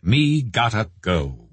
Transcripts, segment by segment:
Me Gotta Go,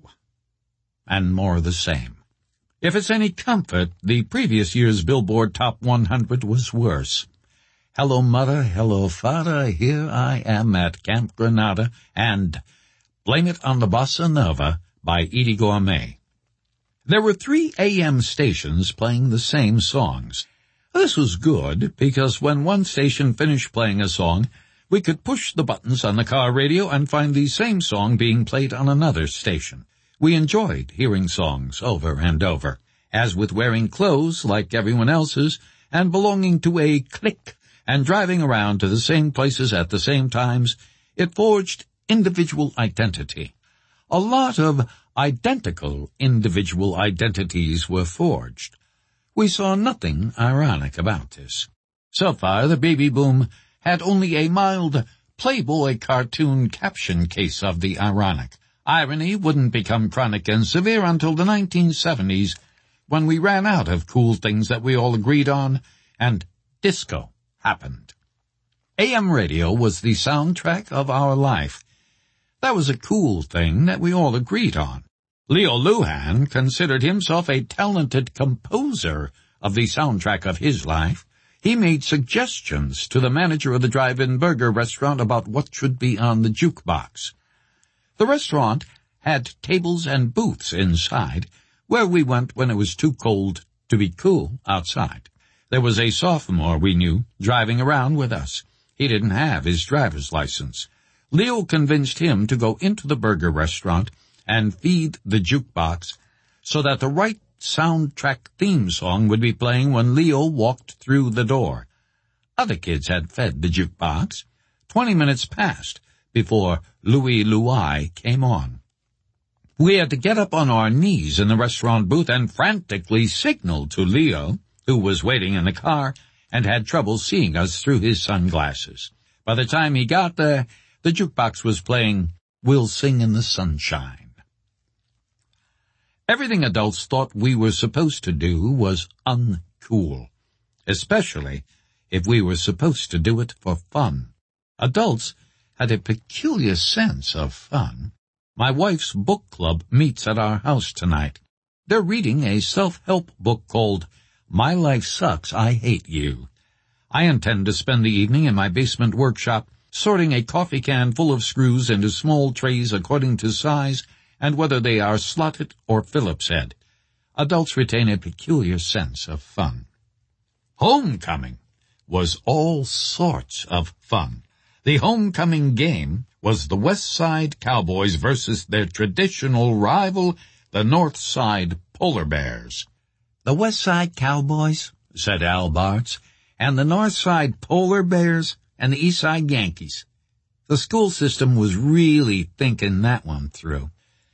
and more of the same. If it's any comfort, the previous year's Billboard Top 100 was worse. Hello Mother, Hello Father, Here I Am at Camp Granada, and Blame It on the Bossa Nova by Eddie Gourmet. There were 3 AM stations playing the same songs. This was good because when one station finished playing a song, we could push the buttons on the car radio and find the same song being played on another station. We enjoyed hearing songs over and over. As with wearing clothes like everyone else's and belonging to a clique and driving around to the same places at the same times, it forged individual identity. A lot of identical individual identities were forged. We saw nothing ironic about this. So far, the baby boom had only a mild Playboy cartoon caption case of the ironic. Irony wouldn't become chronic and severe until the 1970s, when we ran out of cool things that we all agreed on, and disco happened. AM radio was the soundtrack of our life. That was a cool thing that we all agreed on. Leo Lujan considered himself a talented composer of the soundtrack of his life. He made suggestions to the manager of the drive-in burger restaurant about what should be on the jukebox. The restaurant had tables and booths inside, where we went when it was too cold to be cool outside. There was a sophomore we knew driving around with us. He didn't have his driver's license. Leo convinced him to go into the burger restaurant and feed the jukebox so that the right soundtrack theme song would be playing when Leo walked through the door. Other kids had fed the jukebox. 20 minutes passed before Louie Louie came on. We had to get up on our knees in the restaurant booth and frantically signal to Leo, who was waiting in the car and had trouble seeing us through his sunglasses. By the time he got there, the jukebox was playing We'll Sing in the Sunshine. Everything adults thought we were supposed to do was uncool, especially if we were supposed to do it for fun. Adults had a peculiar sense of fun. My wife's book club meets at our house tonight. They're reading a self-help book called My Life Sucks, I Hate You. I intend to spend the evening in my basement workshop sorting a coffee can full of screws into small trays according to size and whether they are slotted or Phillips head. Adults retain a peculiar sense of fun. Homecoming was all sorts of fun. The homecoming game was the West Side Cowboys versus their traditional rival, the North Side Polar Bears. The West Side Cowboys, said Al Bartz, and the North Side Polar Bears and the East Side Yankees. The school system was really thinking that one through.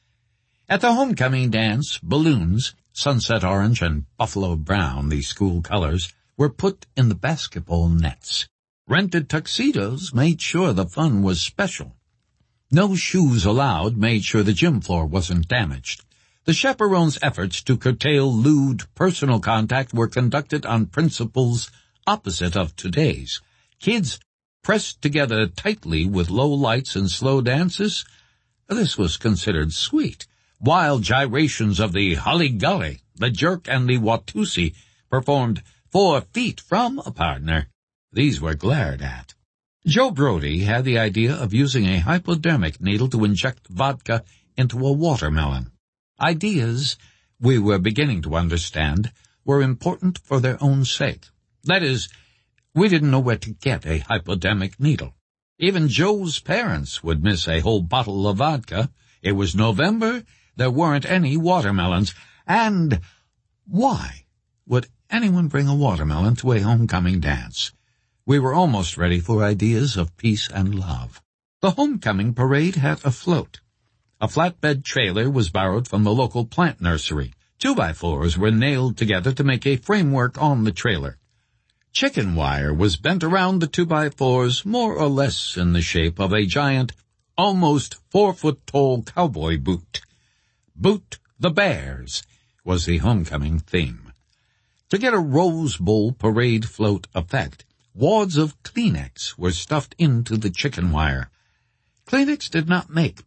At the homecoming dance, balloons, sunset orange and buffalo brown, the school colors, were put in the basketball nets. Rented tuxedos made sure the fun was special. No shoes allowed made sure the gym floor wasn't damaged. The chaperones' efforts to curtail lewd personal contact were conducted on principles opposite of today's. Kids pressed together tightly with low lights and slow dances. This was considered sweet. Wild gyrations of the Holly-Gully, the Jerk, and the Watusi performed 4 feet from a partner. These were glared at. Joe Brody had the idea of using a hypodermic needle to inject vodka into a watermelon. Ideas, we were beginning to understand, were important for their own sake. That is, we didn't know where to get a hypodermic needle. Even Joe's parents would miss a whole bottle of vodka. It was November, there weren't any watermelons, and why would anyone bring a watermelon to a homecoming dance? We were almost ready for ideas of peace and love. The homecoming parade had a float. A flatbed trailer was borrowed from the local plant nursery. 2x4s were nailed together to make a framework on the trailer. Chicken wire was bent around the 2x4s, more or less in the shape of a giant, almost 4-foot-tall cowboy boot. Boot the Bears was the homecoming theme. To get a Rose Bowl parade float effect, wads of Kleenex were stuffed into the chicken wire. Kleenex did not make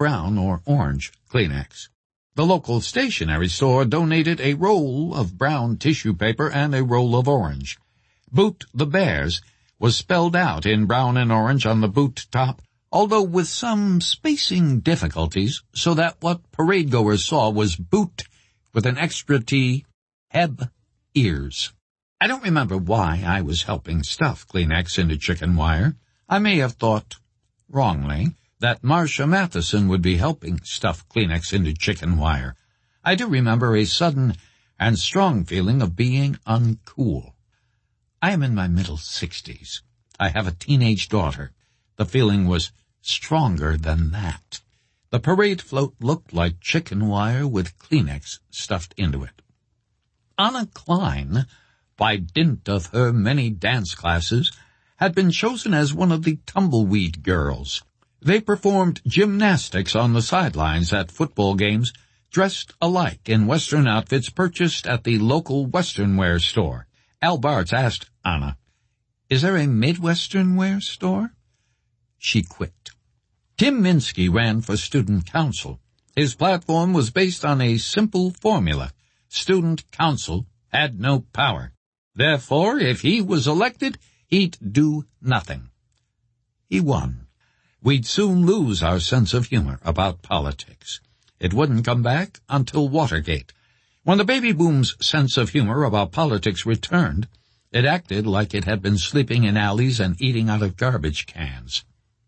brown or orange Kleenex. The local stationery store donated a roll of brown tissue paper and a roll of orange. Boot the Bears was spelled out in brown and orange on the boot top, although with some spacing difficulties, so that what parade-goers saw was boot with an extra T, heb, ears. I don't remember why I was helping stuff Kleenex into chicken wire. I may have thought, wrongly, that Marcia Matheson would be helping stuff Kleenex into chicken wire. I do remember a sudden and strong feeling of being uncool. I am in my middle 60s. I have a teenage daughter. The feeling was stronger than that. The parade float looked like chicken wire with Kleenex stuffed into it. Anna Klein, by dint of her many dance classes, had been chosen as one of the tumbleweed girls. They performed gymnastics on the sidelines at football games, dressed alike in Western outfits purchased at the local Western wear store. Al Bartz asked Anna, "Is there a Midwestern wear store?" She quit. Tim Minsky ran for student council. His platform was based on a simple formula. Student council had no power. Therefore, if he was elected, he'd do nothing. He won. We'd soon lose our sense of humor about politics. It wouldn't come back until Watergate. When the baby boom's sense of humor about politics returned, it acted like it had been sleeping in alleys and eating out of garbage cans.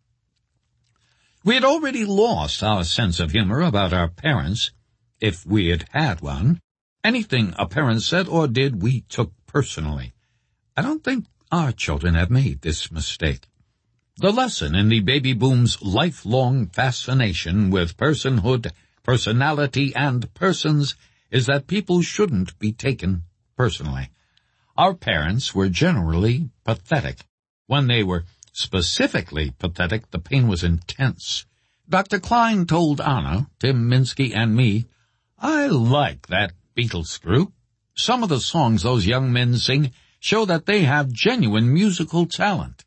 We had already lost our sense of humor about our parents, if we had had one. Anything a parent said or did, we took personally. I don't think our children have made this mistake. The lesson in the baby boom's lifelong fascination with personhood, personality, and persons is that people shouldn't be taken personally. Our parents were generally pathetic. When they were specifically pathetic, the pain was intense. Dr. Klein told Anna, Tim Minsky, and me, "I like that Beatles group. Some of the songs those young men sing show that they have genuine musical talent."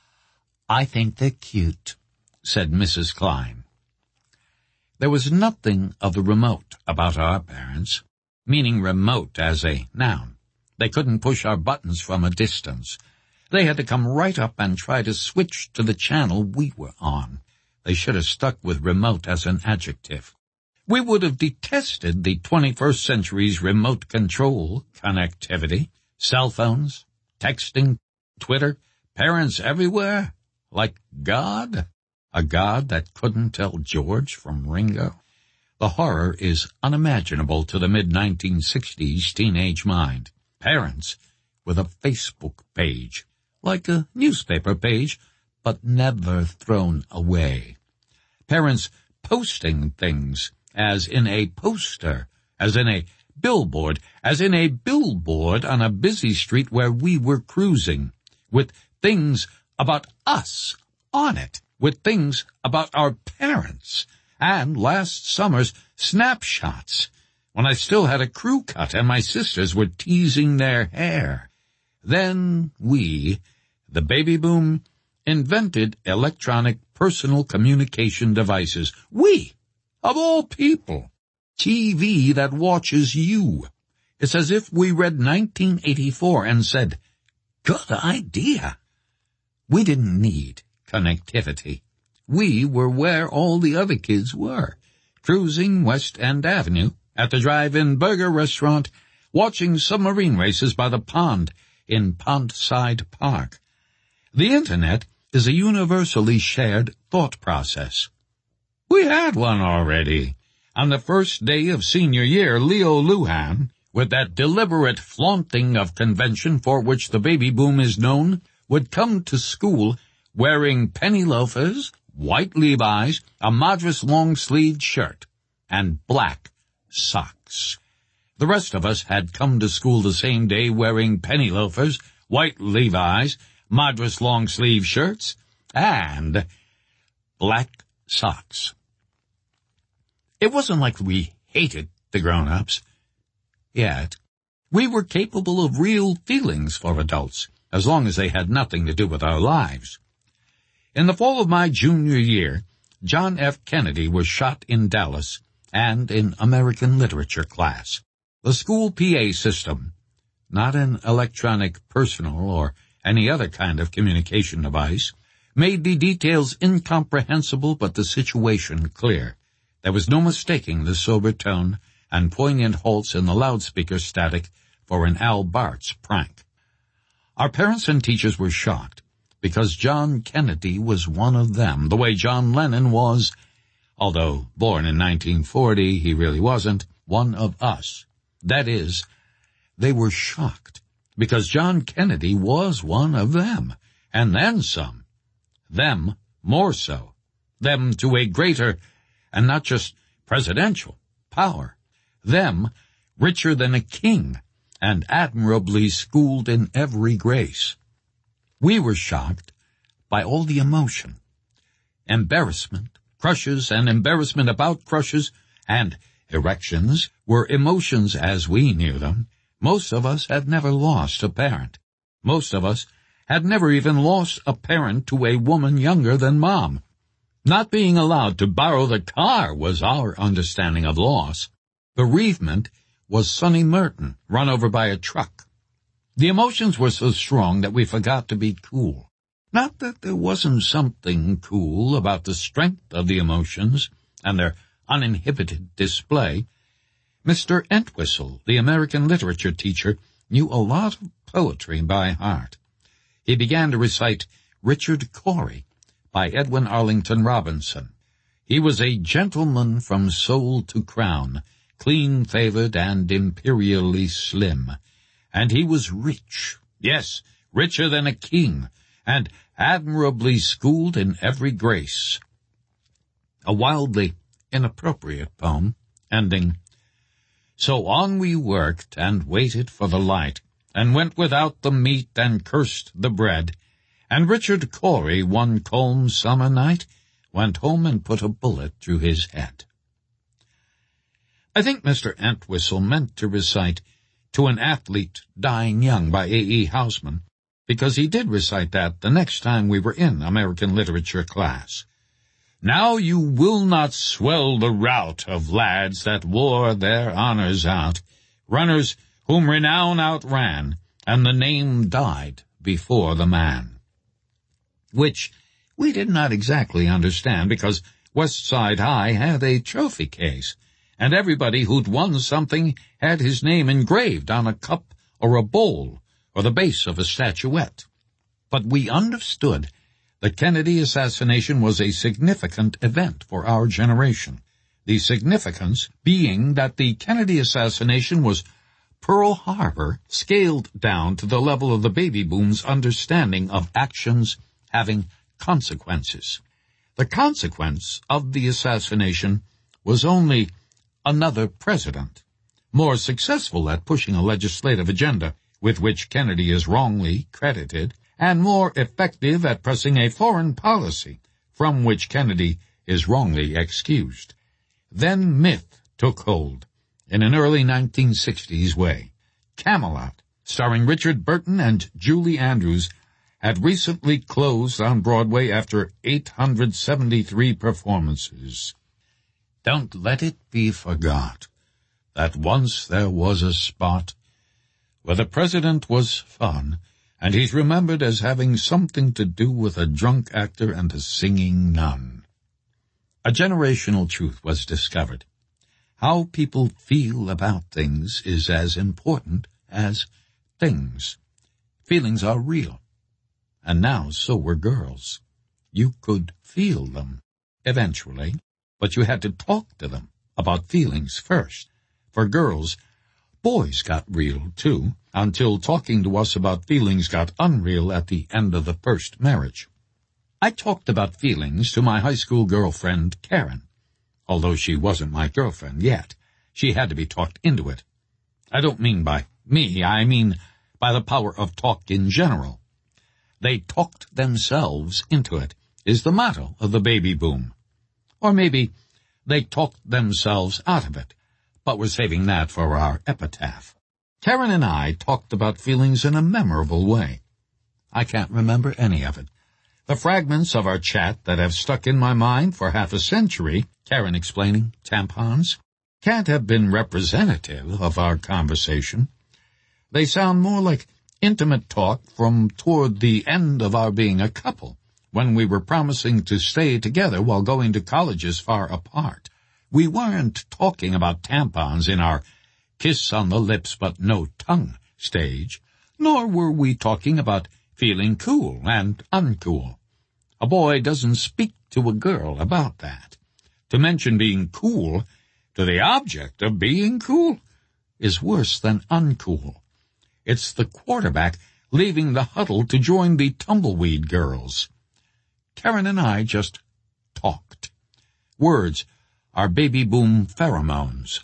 "I think they're cute," said Mrs. Klein. There was nothing of the remote about our parents, meaning remote as a noun. They couldn't push our buttons from a distance. They had to come right up and try to switch to the channel we were on. They should have stuck with remote as an adjective. We would have detested the 21st century's remote control connectivity, cell phones, texting, Twitter, parents everywhere, like God, a God that couldn't tell George from Ringo. The horror is unimaginable to the mid-1960s teenage mind. Parents with a Facebook page, like a newspaper page, but never thrown away. Parents posting things, as in a poster, as in a billboard, as in a billboard on a busy street where we were cruising, with things about us on it, with things about our parents, and last summer's snapshots, when I still had a crew cut and my sisters were teasing their hair. Then we, the baby boom, invented electronic personal communication devices. We, of all people. TV that watches you. It's as if we read 1984 and said, "Good idea." We didn't need connectivity. We were where all the other kids were, cruising West End Avenue, at the drive-in burger restaurant, watching submarine races by the pond in Pondside Park. The Internet is a universally shared thought process. We had one already. On the first day of senior year, Leo Lujan, with that deliberate flaunting of convention for which the baby boom is known, would come to school wearing penny loafers, white Levi's, a Madras long-sleeved shirt, and black socks. The rest of us had come to school the same day wearing penny loafers, white Levi's, Madras long-sleeve shirts, and black socks. It wasn't like we hated the grown-ups. Yet, we were capable of real feelings for adults, as long as they had nothing to do with our lives. In the fall of my junior year, John F. Kennedy was shot in Dallas and in American literature class. The school PA system, not an electronic personal or any other kind of communication device, made the details incomprehensible but the situation clear. There was no mistaking the sober tone and poignant halts in the loudspeaker static for an Al Bart's prank. Our parents and teachers were shocked because John Kennedy was one of them, the way John Lennon was, although born in 1940, he really wasn't, one of us. That is, they were shocked because John Kennedy was one of them, and then some. Them more so. Them to a greater, and not just presidential, power. Them richer than a king, and admirably schooled in every grace. We were shocked by all the emotion. Embarrassment, crushes, and embarrassment about crushes, and erections were emotions as we knew them. Most of us had never lost a parent. Most of us had never even lost a parent to a woman younger than Mom. Not being allowed to borrow the car was our understanding of loss. Bereavement was Sonny Merton, run over by a truck. The emotions were so strong that we forgot to be cool. Not that there wasn't something cool about the strength of the emotions and their uninhibited display. Mr. Entwistle, the American literature teacher, knew a lot of poetry by heart. He began to recite Richard Cory by Edwin Arlington Robinson. He was a gentleman from soul to crown, clean-favored and imperially slim. And he was rich, yes, richer than a king, and admirably schooled in every grace. A wildly inappropriate poem, ending, "So on we worked and waited for the light, and went without the meat and cursed the bread, and Richard Cory one calm summer night went home and put a bullet through his head." I think Mr. Entwistle meant to recite To an Athlete Dying Young by A.E. Housman, because he did recite that the next time we were in American literature class. "Now you will not swell the rout of lads that wore their honors out, runners whom renown outran, and the name died before the man." Which we did not exactly understand, because West Side High had a trophy case, and everybody who'd won something had his name engraved on a cup or a bowl or the base of a statuette. But we understood the Kennedy assassination was a significant event for our generation, the significance being that the Kennedy assassination was Pearl Harbor scaled down to the level of the baby boom's understanding of actions having consequences. The consequence of the assassination was only another president, more successful at pushing a legislative agenda with which Kennedy is wrongly credited, and more effective at pressing a foreign policy from which Kennedy is wrongly excused. Then myth took hold in an early 1960s way. Camelot, starring Richard Burton and Julie Andrews, had recently closed on Broadway after 873 performances. Don't let it be forgot that once there was a spot where the president was fun, and he's remembered as having something to do with a drunk actor and a singing nun. A generational truth was discovered. How people feel about things is as important as things. Feelings are real. And now so were girls. You could feel them, eventually, but you had to talk to them about feelings first. For girls, boys got real, too, until talking to us about feelings got unreal at the end of the first marriage. I talked about feelings to my high school girlfriend, Karen. Although she wasn't my girlfriend yet, she had to be talked into it. I don't mean by me, I mean by the power of talk in general. They talked themselves into it, is the motto of the baby boom. Or maybe they talked themselves out of it, but we're saving that for our epitaph. Karen and I talked about feelings in a memorable way. I can't remember any of it, The fragments of our chat that have stuck in my mind for half a century, Karen explaining tampons, can't have been representative of our conversation. They sound more like intimate talk from toward the end of our being a couple, when we were promising to stay together while going to colleges far apart. We weren't talking about tampons in our kiss on the lips but no tongue stage, nor were we talking about feeling cool and uncool. A boy doesn't speak to a girl about that. To mention being cool to the object of being cool is worse than uncool. It's the quarterback leaving the huddle to join the tumbleweed girls. Karen and I just talked. Words are baby boom pheromones.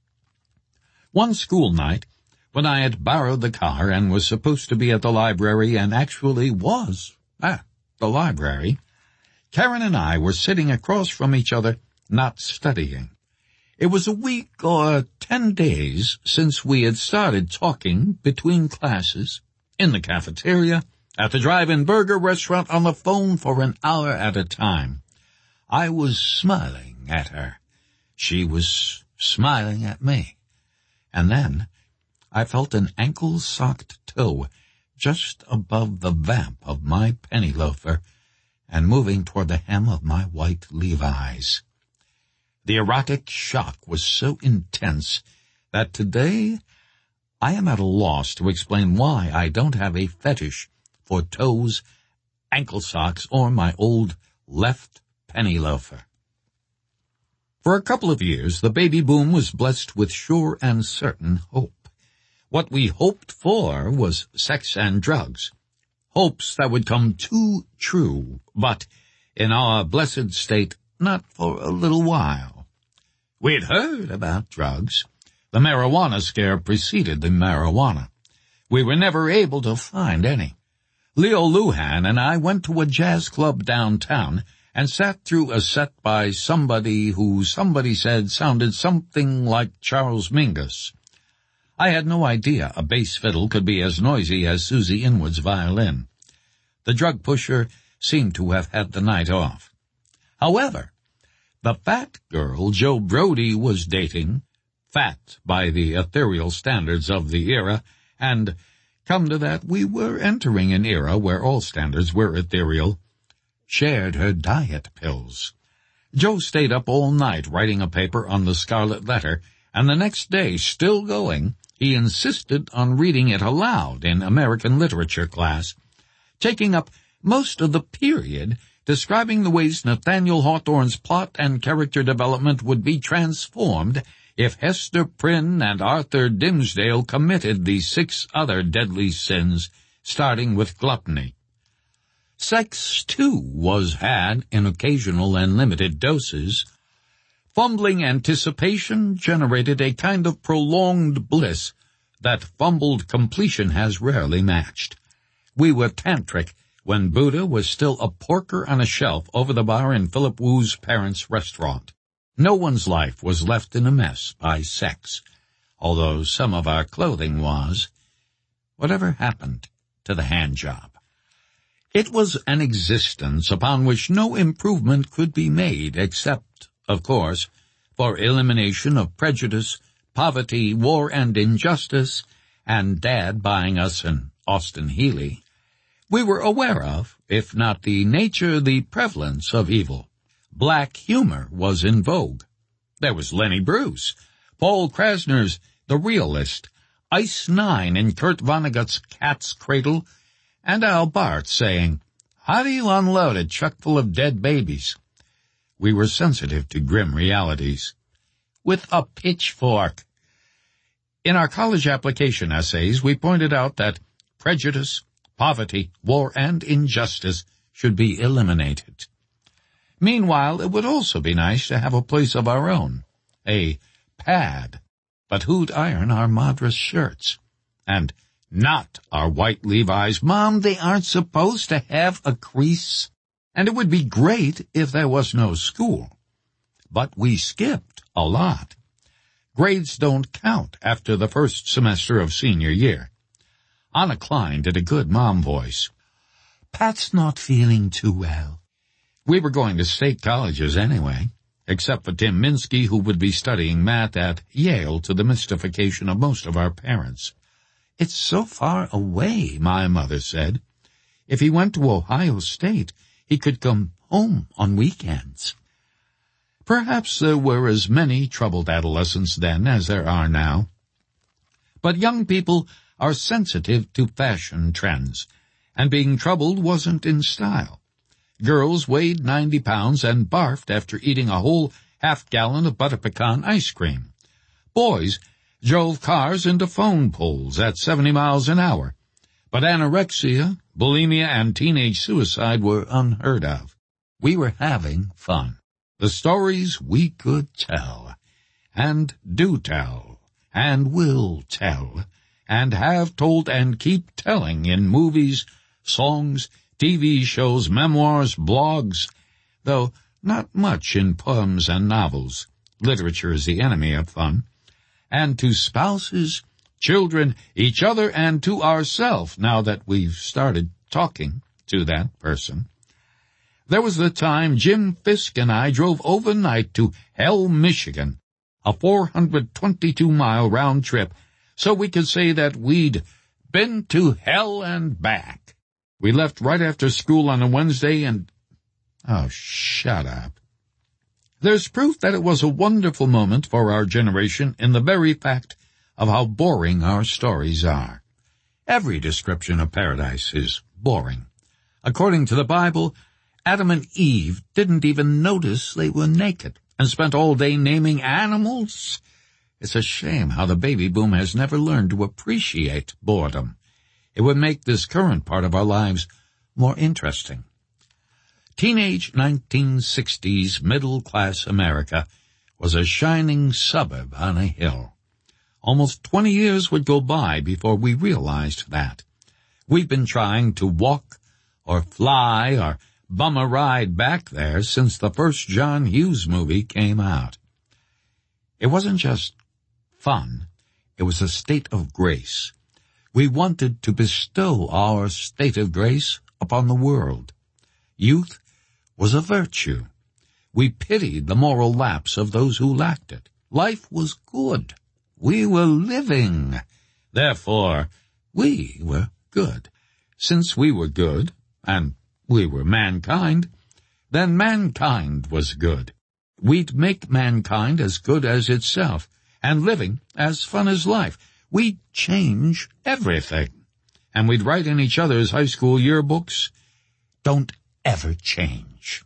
One school night, when I had borrowed the car and was supposed to be at the library and actually was at the library, Karen and I were sitting across from each other, not studying. It was a week or 10 days since we had started talking between classes, in the cafeteria, at the drive-in burger restaurant, on the phone for an hour at a time. I was smiling at her. She was smiling at me. And then I felt an ankle-socked toe just above the vamp of my penny loafer and moving toward the hem of my white Levi's. The erotic shock was so intense that today I am at a loss to explain why I don't have a fetish for toes, ankle socks, or my old left penny loafer. For a couple of years, the baby boom was blessed with sure and certain hope. What we hoped for was sex and drugs, hopes that would come too true, but in our blessed state, not for a little while. We'd heard about drugs. The marijuana scare preceded the marijuana. We were never able to find any. Leo Lujan and I went to a jazz club downtown and sat through a set by somebody who somebody said sounded something like Charles Mingus. I had no idea a bass fiddle could be as noisy as Susie Inwood's violin. The drug pusher seemed to have had the night off. However, the fat girl Joe Brody was dating, fat by the ethereal standards of the era, and, come to that, we were entering an era where all standards were ethereal, shared her diet pills. Joe stayed up all night writing a paper on the Scarlet Letter, and the next day, still going, he insisted on reading it aloud in American literature class, taking up most of the period describing the ways Nathaniel Hawthorne's plot and character development would be transformed if Hester Prynne and Arthur Dimmesdale committed the 6 other deadly sins, starting with gluttony. Sex, too, was had in occasional and limited doses. Fumbling anticipation generated a kind of prolonged bliss that fumbled completion has rarely matched. We were tantric when Buddha was still a porker on a shelf over the bar in Philip Wu's parents' restaurant. No one's life was left in a mess by sex, although some of our clothing was. Whatever happened to the hand job? It was an existence upon which no improvement could be made except, of course, for elimination of prejudice, poverty, war and injustice, and Dad buying us an Austin Healey. We were aware of, if not the nature, the prevalence of evil. Black humor was in vogue. There was Lenny Bruce, Paul Krasner's The Realist, Ice Nine in Kurt Vonnegut's Cat's Cradle, and Al Bart saying, "How do you unload a truck full of dead babies?" We were sensitive to grim realities. With a pitchfork. In our college application essays, we pointed out that prejudice, poverty, war, and injustice should be eliminated. Meanwhile, it would also be nice to have a place of our own, a pad, but who'd iron our Madras shirts? And not our white Levi's. Mom, they aren't supposed to have a crease. And it would be great if there was no school. But we skipped a lot. Grades don't count after the first semester of senior year. Anna Klein did a good mom voice. Pat's not feeling too well. We were going to state colleges anyway, except for Tim Minsky, who would be studying math at Yale to the mystification of most of our parents. It's so far away, my mother said. If he went to Ohio State, he could come home on weekends. Perhaps there were as many troubled adolescents then as there are now. But young people are sensitive to fashion trends, and being troubled wasn't in style. Girls weighed 90 pounds and barfed after eating a whole half-gallon of butter pecan ice cream. Boys drove cars into phone poles at 70 miles an hour. But anorexia, bulimia, and teenage suicide were unheard of. We were having fun. The stories we could tell, and do tell, and will tell, and have told and keep telling in movies, songs, TV shows, memoirs, blogs, though not much in poems and novels. Literature is the enemy of fun. And to spouses, children, each other, and to ourselves, now that we've started talking to that person. There was the time Jim Fisk and I drove overnight to Hell, Michigan, a 422-mile round trip, so we could say that we'd been to hell and back. We left right after school on a Wednesday and... Oh, shut up. There's proof that it was a wonderful moment for our generation in the very fact of how boring our stories are. Every description of paradise is boring. According to the Bible, Adam and Eve didn't even notice they were naked and spent all day naming animals. It's a shame how the baby boom has never learned to appreciate boredom. It would make this current part of our lives more interesting. Teenage 1960s middle-class America was a shining suburb on a hill. Almost 20 years would go by before we realized that. We've been trying to walk or fly or bum a ride back there since the first John Hughes movie came out. It wasn't just fun. It was a state of grace. We wanted to bestow our state of grace upon the world. Youth was a virtue. We pitied the moral lapse of those who lacked it. Life was good. We were living. Therefore, we were good. Since we were good, and we were mankind, then mankind was good. We'd make mankind as good as itself, and living as fun as life. We'd change everything. And we'd write in each other's high school yearbooks, "Don't ever change."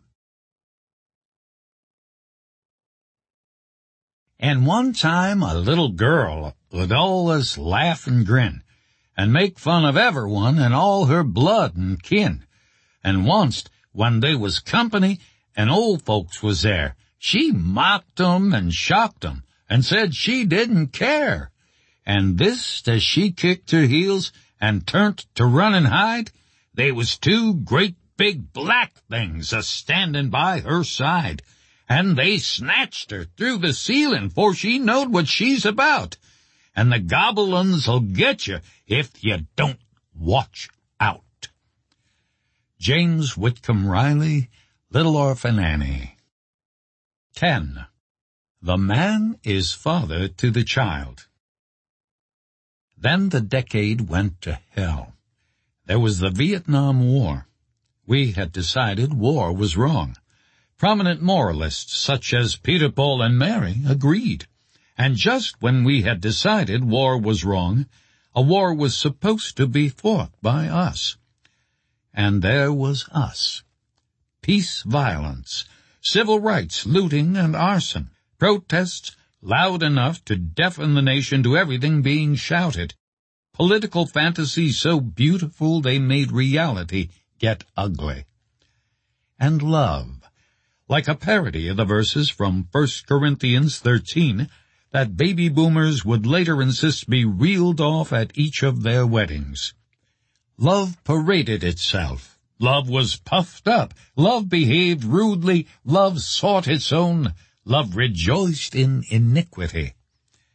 And one time a little girl would always laugh and grin, and make fun of everyone and all her blood and kin. And once, when they was company and old folks was there, she mocked 'em and shocked 'em, and said she didn't care. And this, as she kicked her heels and turned to run and hide, they was two great big black things a-standing by her side, and they snatched her through the ceiling, for she knowed what she's about. And the goblins''ll get you if you don't watch out. James Whitcomb Riley, Little Orphan Annie. 10. The man is father to the child. Then the decade went to hell. There was the Vietnam War. We had decided war was wrong. Prominent moralists such as Peter, Paul, and Mary agreed. And just when we had decided war was wrong, a war was supposed to be fought by us. And there was us. Peace violence, civil rights, looting, and arson. Protests loud enough to deafen the nation to everything being shouted. Political fantasies so beautiful they made reality get ugly. And love, like a parody of the verses from 1 Corinthians 13 that baby boomers would later insist be reeled off at each of their weddings. Love paraded itself. Love was puffed up. Love behaved rudely. Love sought its own. Love rejoiced in iniquity.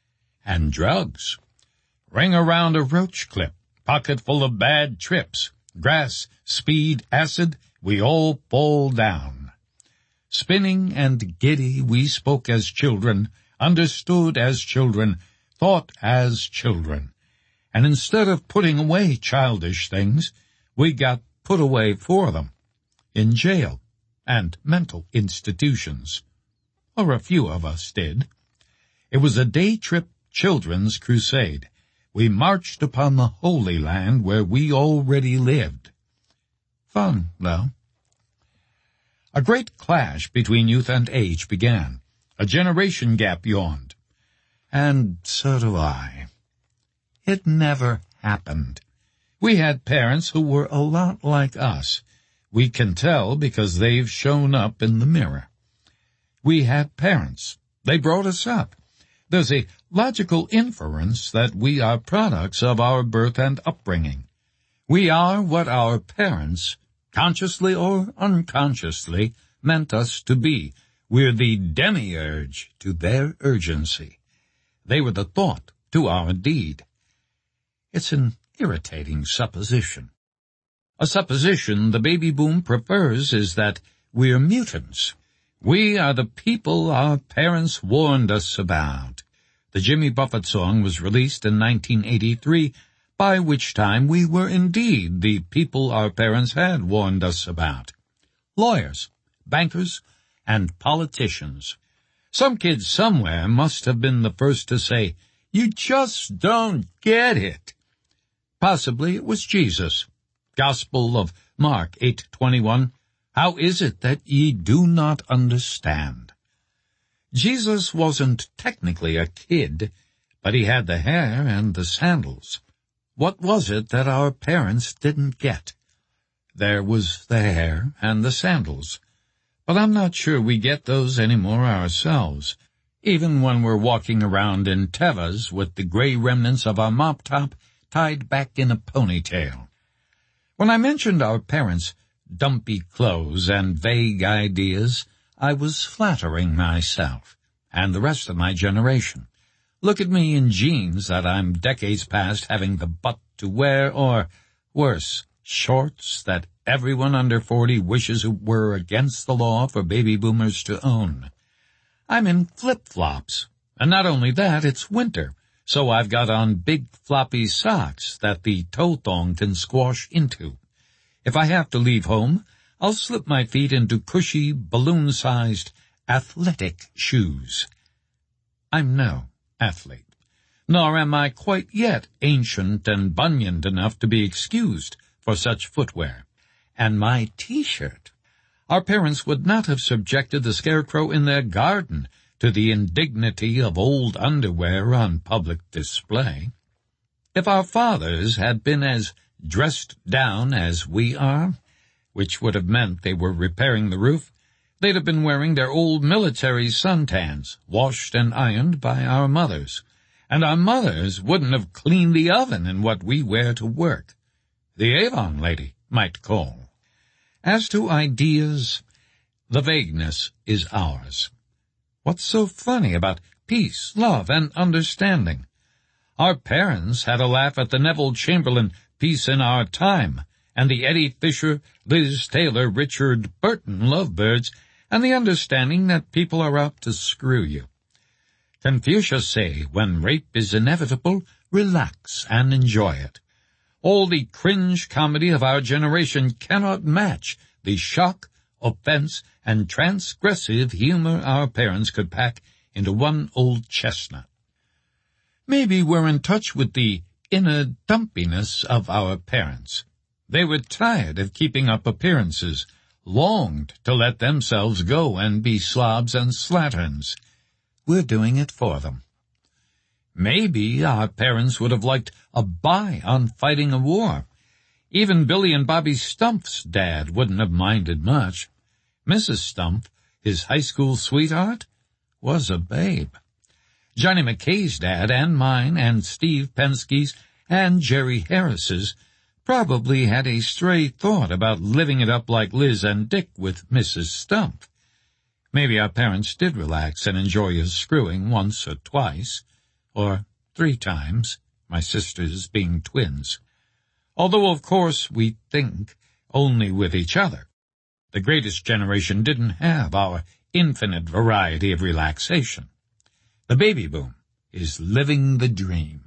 And drugs. Ring around a roach clip, pocket full of bad trips. grass, speed, acid, we all fall down. Spinning and giddy, we spoke as children, understood as children, thought as children. And instead of putting away childish things, we got put away for them, in jail and mental institutions. Or a few of us did. It was a day-trip children's crusade. We marched upon the Holy Land where we already lived. Fun, though. A great clash between youth and age began. A generation gap yawned. And so do I. It never happened. We had parents who were a lot like us. We can tell because they've shown up in the mirror. We had parents. They brought us up. There's a logical inference that we are products of our birth and upbringing. We are what our parents, consciously or unconsciously, meant us to be. We're the demiurge to their urgency. They were the thought to our deed. It's an irritating supposition. A supposition the baby boom prefers is that we're mutants. We are the people our parents warned us about. The Jimmy Buffett song was released in 1983, by which time we were indeed the people our parents had warned us about. Lawyers, bankers, and politicians. Some kid somewhere must have been the first to say, "You just don't get it." Possibly it was Jesus. Gospel of Mark 8:21. How is it that ye do not understand? Jesus wasn't technically a kid, but he had the hair and the sandals. What was it that our parents didn't get? There was the hair and the sandals. But I'm not sure we get those anymore ourselves, even when we're walking around in Tevas with the gray remnants of our mop top tied back in a ponytail. When I mentioned our parents' dumpy clothes and vague ideas, I was flattering myself, and the rest of my generation. Look at me in jeans that I'm decades past having the butt to wear, or, worse, shorts that everyone under 40 wishes it were against the law for baby boomers to own. I'm in flip-flops, and not only that, it's winter, so I've got on big floppy socks that the toe thong can squash into. If I have to leave home, I'll slip my feet into cushy, balloon-sized, athletic shoes. I'm no athlete, nor am I quite yet ancient and bunioned enough to be excused for such footwear. And my T-shirt. Our parents would not have subjected the scarecrow in their garden to the indignity of old underwear on public display. If our fathers had been as dressed down as we are, which would have meant they were repairing the roof, they'd have been wearing their old military suntans, washed and ironed by our mothers. And our mothers wouldn't have cleaned the oven in what we wear to work. The Avon lady might call. As to ideas, the vagueness is ours. What's so funny about peace, love, and understanding? Our parents had a laugh at the Neville Chamberlain Peace in Our Time, and the Eddie Fisher, Liz Taylor, Richard Burton lovebirds, and the understanding that people are out to screw you. Confucius say, when rape is inevitable, relax and enjoy it. All the cringe comedy of our generation cannot match the shock, offense, and transgressive humor our parents could pack into one old chestnut. Maybe we're in touch with the inner dumpiness of our parents. They were tired of keeping up appearances, longed to let themselves go and be slobs and slatterns. We're doing it for them. Maybe our parents would have liked a buy on fighting a war. Even Billy and Bobby Stumpf's dad wouldn't have minded much. Mrs. Stumpf, his high school sweetheart, was a babe. Johnny McKay's dad and mine and Steve Penske's and Jerry Harris's probably had a stray thought about living it up like Liz and Dick with Mrs. Stumpf. Maybe our parents did relax and enjoy us screwing once or twice, or 3 times, my sisters being twins. although of course we think only with each other. The greatest generation didn't have our infinite variety of relaxation. The baby boom is living the dream.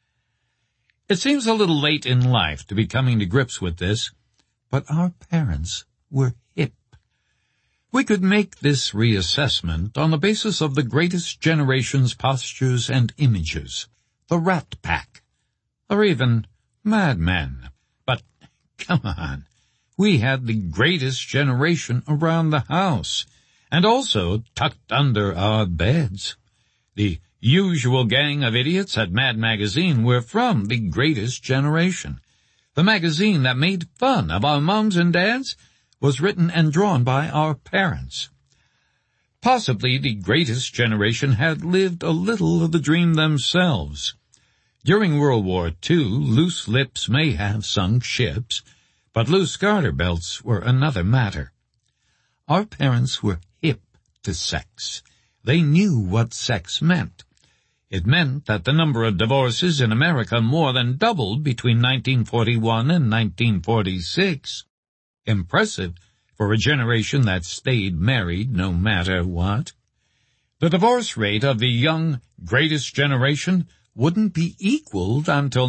It seems a little late in life to be coming to grips with this, but our parents were hip. We could make this reassessment on the basis of the greatest generation's postures and images, the Rat Pack, or even Mad Men. But, come on, we had the greatest generation around the house, and also tucked under our beds. The usual gang of idiots at Mad Magazine were from the greatest generation. The magazine that made fun of our moms and dads was written and drawn by our parents. Possibly the greatest generation had lived a little of the dream themselves. During World War II, loose lips may have sunk ships, but loose garter belts were another matter. Our parents were hip to sex. They knew what sex meant. It meant that the number of divorces in America more than doubled between 1941 and 1946. Impressive for a generation that stayed married no matter what. The divorce rate of the young greatest generation wouldn't be equaled until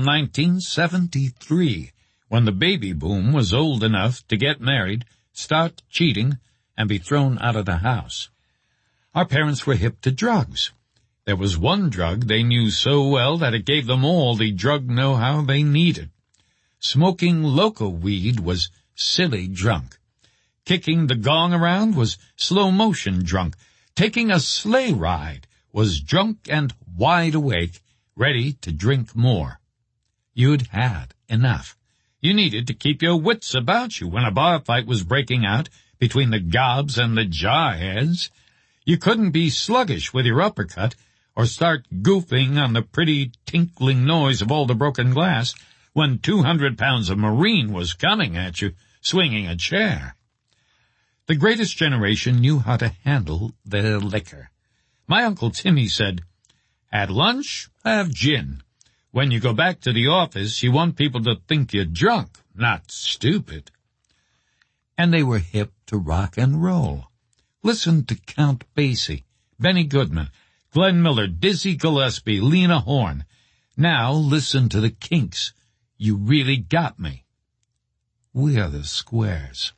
1973, when the baby boom was old enough to get married, start cheating, and be thrown out of the house. Our parents were hip to drugs. There was one drug they knew so well that it gave them all the drug know-how they needed. Smoking loco weed was silly drunk. Kicking the gong around was slow-motion drunk. Taking a sleigh ride was drunk and wide awake, ready to drink more. You'd had enough. You needed to keep your wits about you when a bar fight was breaking out between the gobs and the jarheads. You couldn't be sluggish with your uppercut or start goofing on the pretty tinkling noise of all the broken glass when 200 pounds of marine was coming at you, swinging a chair. The greatest generation knew how to handle their liquor. My Uncle Timmy said, "At lunch, have gin. When you go back to the office, you want people to think you're drunk, not stupid." And they were hip to rock and roll. Listen to Count Basie, Benny Goodman, Glenn Miller, Dizzy Gillespie, Lena Horne. Now listen to the Kinks. You Really Got Me. We are the Squares.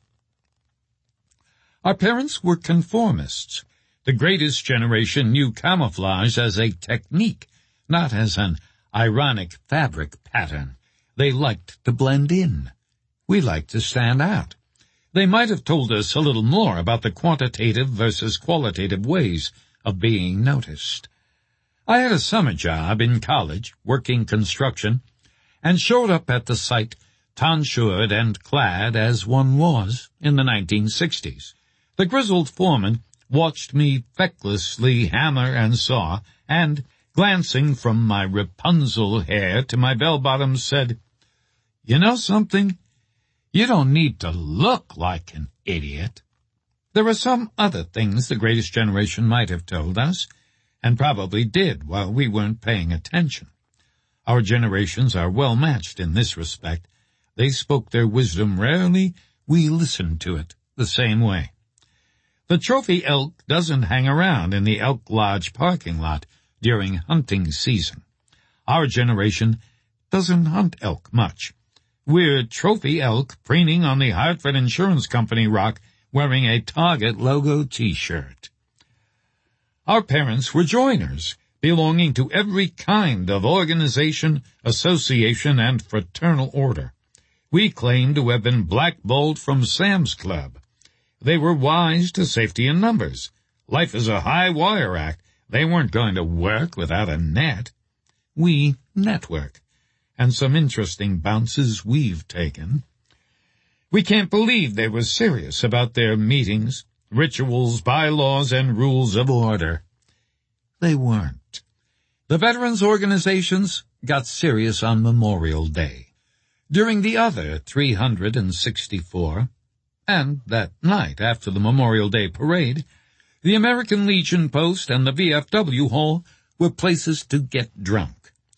Our parents were conformists. The greatest generation knew camouflage as a technique, not as an ironic fabric pattern. They liked to blend in. We liked to stand out. They might have told us a little more about the quantitative versus qualitative ways of being noticed. I had a summer job in college, working construction, and showed up at the site tonsured and clad as one was in the 1960s. The grizzled foreman watched me fecklessly hammer and saw, and, glancing from my Rapunzel hair to my bell-bottoms, said, "You know something? You don't need to look like an idiot." There are some other things the greatest generation might have told us, and probably did while we weren't paying attention. Our generations are well matched in this respect. They spoke their wisdom rarely, we listened to it the same way. The trophy elk doesn't hang around in the Elk Lodge parking lot during hunting season. Our generation doesn't hunt elk much. We're trophy elk preening on the Hartford Insurance Company rock wearing a Target logo t-shirt. Our parents were joiners, belonging to every kind of organization, association, and fraternal order. We claimed to have been blackballed from Sam's Club. They were wise to safety in numbers. Life is a high-wire act. They weren't going to work without a net. We network, and some interesting bounces we've taken. We can't believe they were serious about their meetings, rituals, bylaws, and rules of order. They weren't. The veterans' organizations got serious on Memorial Day. During the other 364, and that night after the Memorial Day parade, the American Legion Post and the VFW Hall were places to get drunk.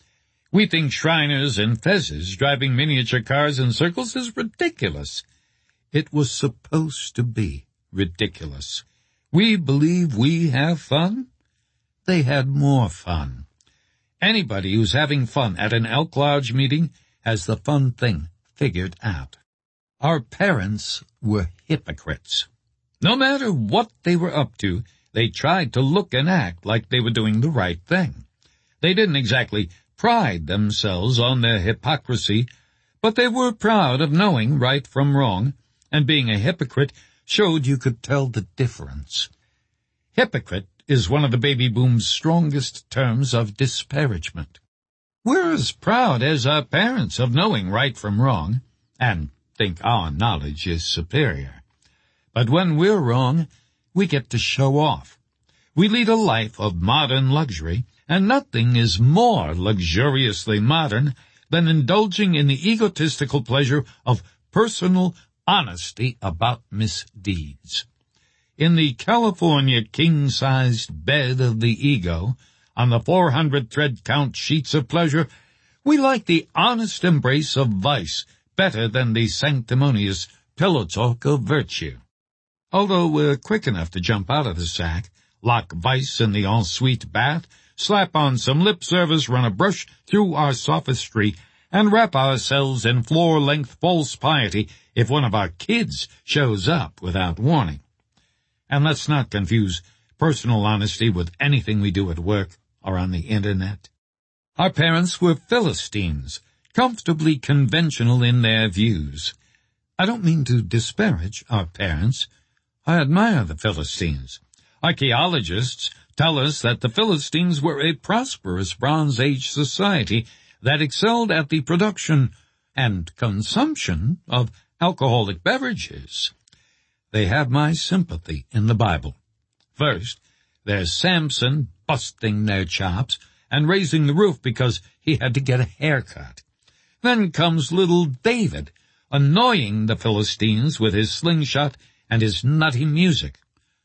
We think Shriners and Fezzes driving miniature cars in circles is ridiculous. It was supposed to be ridiculous. We believe we have fun. They had more fun. Anybody who's having fun at an Elk Lodge meeting has the fun thing figured out. Our parents were hypocrites. No matter what they were up to, they tried to look and act like they were doing the right thing. They didn't exactly pride themselves on their hypocrisy, but they were proud of knowing right from wrong, and being a hypocrite showed you could tell the difference. Hypocrite is one of the baby boom's strongest terms of disparagement. We're as proud as our parents of knowing right from wrong, and think our knowledge is superior. But when we're wrong, we get to show off. We lead a life of modern luxury, and nothing is more luxuriously modern than indulging in the egotistical pleasure of personal honesty about misdeeds. In the California king-sized bed of the ego, on the 400-thread-count sheets of pleasure, we like the honest embrace of vice better than the sanctimonious pillow talk of virtue. Although we're quick enough to jump out of the sack, lock vice in the ensuite bath, slap on some lip service, run a brush through our sophistry, and wrap ourselves in floor-length false piety if one of our kids shows up without warning. And let's not confuse personal honesty with anything we do at work or on the Internet. Our parents were Philistines, comfortably conventional in their views. I don't mean to disparage our parents. I admire the Philistines. Archaeologists tell us that the Philistines were a prosperous Bronze Age society that excelled at the production and consumption of alcoholic beverages. They have my sympathy in the Bible. First, there's Samson busting their chops and raising the roof because he had to get a haircut. Then comes little David, annoying the Philistines with his slingshot and his nutty music.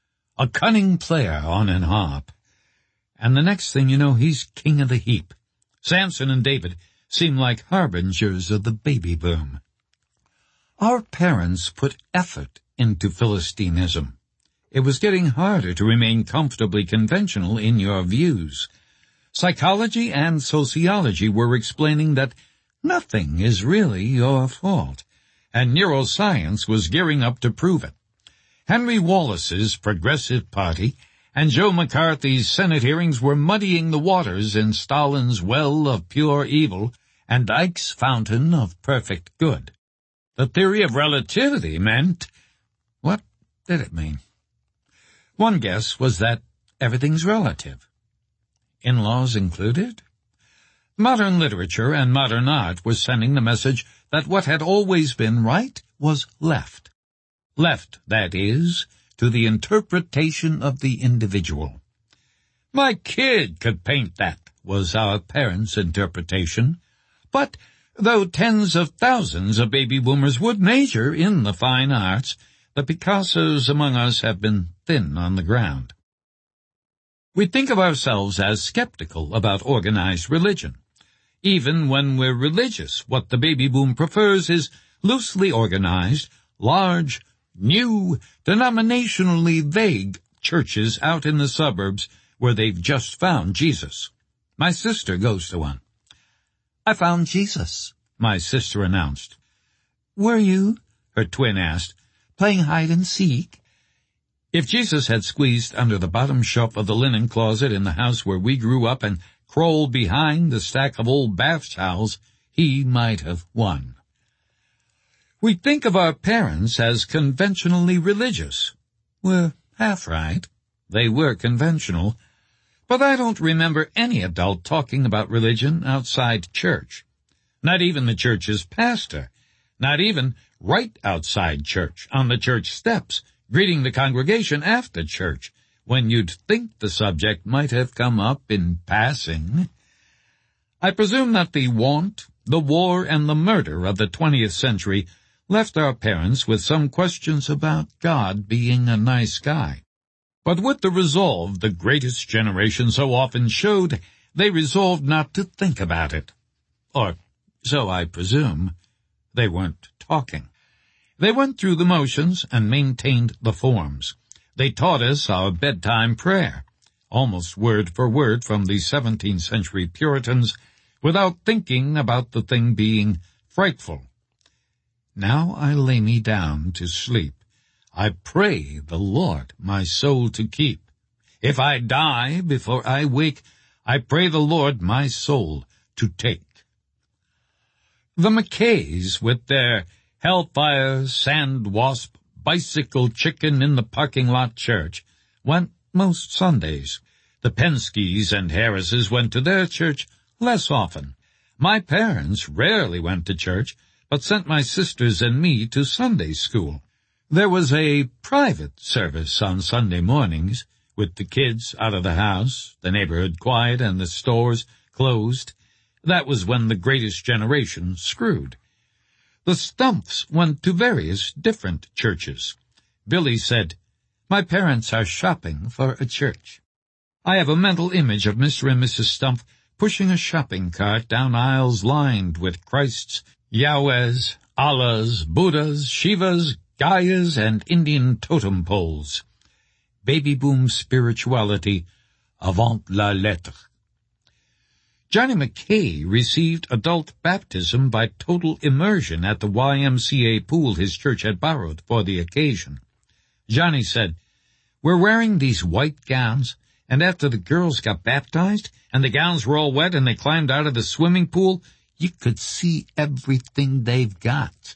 A cunning player on an harp. And the next thing you know, he's king of the heap. Samson and David seem like harbingers of the baby boom. Our parents put effort into Philistinism. It was getting harder to remain comfortably conventional in your views. Psychology and sociology were explaining that nothing is really your fault, and neuroscience was gearing up to prove it. Henry Wallace's Progressive Party and Joe McCarthy's Senate hearings were muddying the waters in Stalin's well of pure evil and Ike's fountain of perfect good. The theory of relativity meant... what did it mean? One guess was that everything's relative. In-laws included? Modern literature and modern art were sending the message that what had always been right was left. Left, that is, to the interpretation of the individual. My kid could paint that, was our parents' interpretation. But though tens of thousands of baby boomers would major in the fine arts, the Picassos among us have been thin on the ground. We think of ourselves as skeptical about organized religion. Even when we're religious, what the baby boom prefers is loosely organized, large, new, denominationally vague churches out in the suburbs where they've just found Jesus. My sister goes to one. "I found Jesus," my sister announced. "Were you," her twin asked, "playing hide and seek?" If Jesus had squeezed under the bottom shelf of the linen closet in the house where we grew up and crawled behind the stack of old bath towels, he might have won. We think of our parents as conventionally religious. We're half right. They were conventional. But I don't remember any adult talking about religion outside church. Not even the church's pastor. Not even right outside church, on the church steps, greeting the congregation after church, when you'd think the subject might have come up in passing. I presume that the want, the war, and the murder of the 20th century left our parents with some questions about God being a nice guy. But with the resolve the greatest generation so often showed, they resolved not to think about it. or so I presume. They weren't talking. They went through the motions and maintained the forms. They taught us our bedtime prayer, almost word for word from the 17th century Puritans, without thinking about the thing being frightful. Now I lay me down to sleep. I pray the Lord my soul to keep. If I die before I wake, I pray the Lord my soul to take. The Mackays, with their hellfire, sand wasp, bicycle chicken in the parking lot church, went most Sundays. The Penskes and Harrises went to their church less often. My parents rarely went to church, but sent my sisters and me to Sunday school. There was a private service on Sunday mornings, with the kids out of the house, the neighborhood quiet, and the stores closed. That was when the Greatest Generation screwed. The Stumps went to various different churches. Billy said, "My parents are shopping for a church." I have a mental image of Mr. and Mrs. Stump pushing a shopping cart down aisles lined with Christs, Yahwehs, Allahs, Buddhas, Shivas, Gaias, and Indian totem poles. Baby boom spirituality avant la lettre. Johnny Mackay received adult baptism by total immersion at the YMCA pool his church had borrowed for the occasion. Johnny said, "We're wearing these white gowns, and after the girls got baptized, and the gowns were all wet and they climbed out of the swimming pool, you could see everything they've got."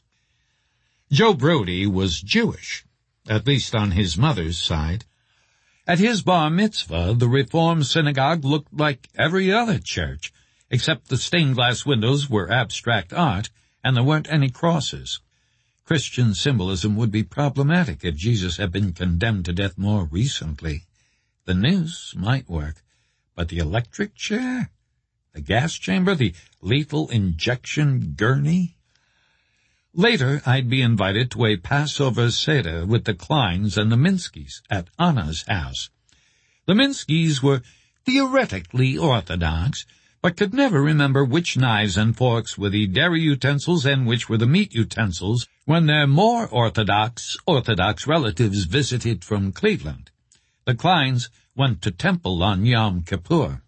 Joe Brody was Jewish, at least on his mother's side. At his bar mitzvah, the Reform synagogue looked like every other church, except the stained-glass windows were abstract art, and there weren't any crosses. Christian symbolism would be problematic if Jesus had been condemned to death more recently. The noose might work, but the electric chair, the gas chamber, the lethal injection gurney? Later, I'd be invited to a Passover Seder with the Kleins and the Minskys at Anna's house. The Minskys were theoretically Orthodox, but could never remember which knives and forks were the dairy utensils and which were the meat utensils when their more Orthodox relatives visited from Cleveland. The Kleins went to temple on Yom Kippur.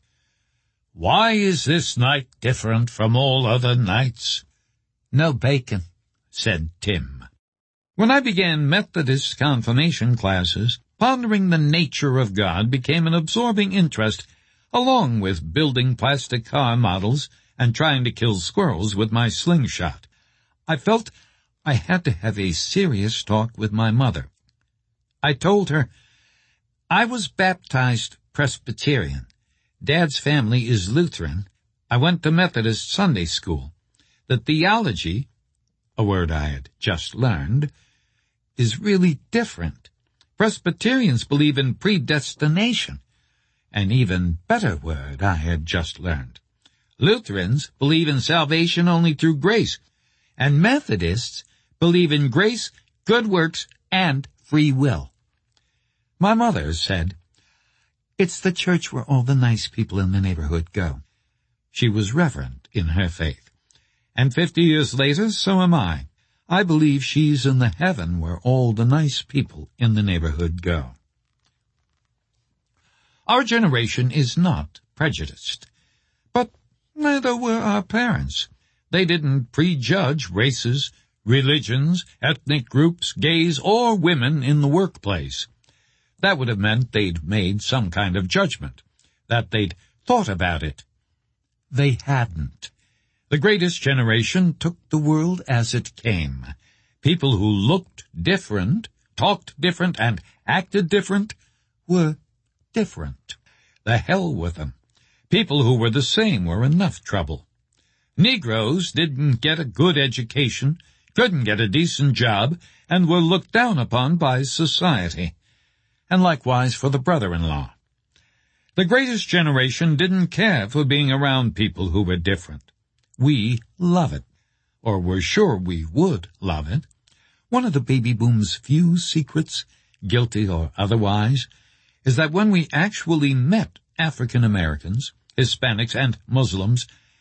"Why is this night different from all other nights?" "No bacon," said Tim. When I began Methodist confirmation classes, pondering the nature of God became an absorbing interest, along with building plastic car models and trying to kill squirrels with my slingshot. I felt I had to have a serious talk with my mother. I told her, "I was baptized Presbyterian. Dad's family is Lutheran. I went to Methodist Sunday school. The theology, a word I had just learned, is really different. Presbyterians believe in predestination, an even better word I had just learned. Lutherans believe in salvation only through grace, and Methodists believe in grace, good works, and free will." My mother said, "It's the church where all the nice people in the neighborhood go." She was reverent in her faith. And 50 years later, so am I. I believe she's in the heaven where all the nice people in the neighborhood go. Our generation is not prejudiced, but neither were our parents. They didn't prejudge races, religions, ethnic groups, gays, or women in the workplace. That would have meant they'd made some kind of judgment, that they'd thought about it. They hadn't. The Greatest Generation took the world as it came. People who looked different, talked different, and acted different were different. The hell with them. People who were the same were enough trouble. Negroes didn't get a good education, couldn't get a decent job, and were looked down upon by society. And likewise for the brother-in-law. The Greatest Generation didn't care for being around people who were different. We love it, or were sure we would love it. One of the baby boom's few secrets, guilty or otherwise, is that when we actually met African Americans, Hispanics, and Muslims,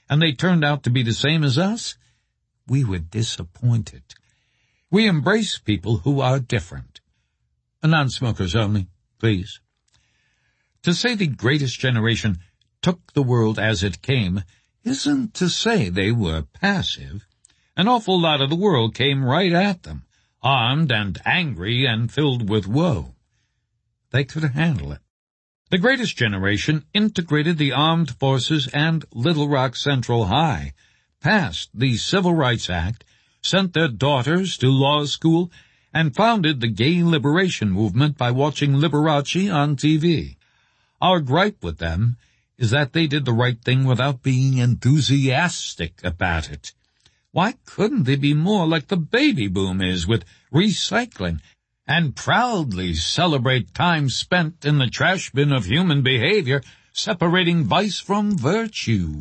and they turned out to be the same as us, we were disappointed. We embrace people who are different. Non-smokers only, please. To say the greatest generation took the world as it came isn't to say they were passive. An awful lot of the world came right at them, armed and angry and filled with woe. They could handle it. The greatest generation integrated the armed forces and Little Rock Central High, passed the Civil Rights Act, sent their daughters to law school, and founded the gay liberation movement by watching Liberace on TV. Our gripe with them is that they did the right thing without being enthusiastic about it. Why couldn't they be more like the baby boom is with recycling, and proudly celebrate time spent in the trash bin of human behavior, separating vice from virtue?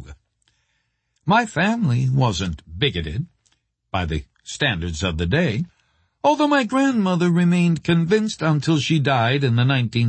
My family wasn't bigoted by the standards of the day, although my grandmother remained convinced until she died in the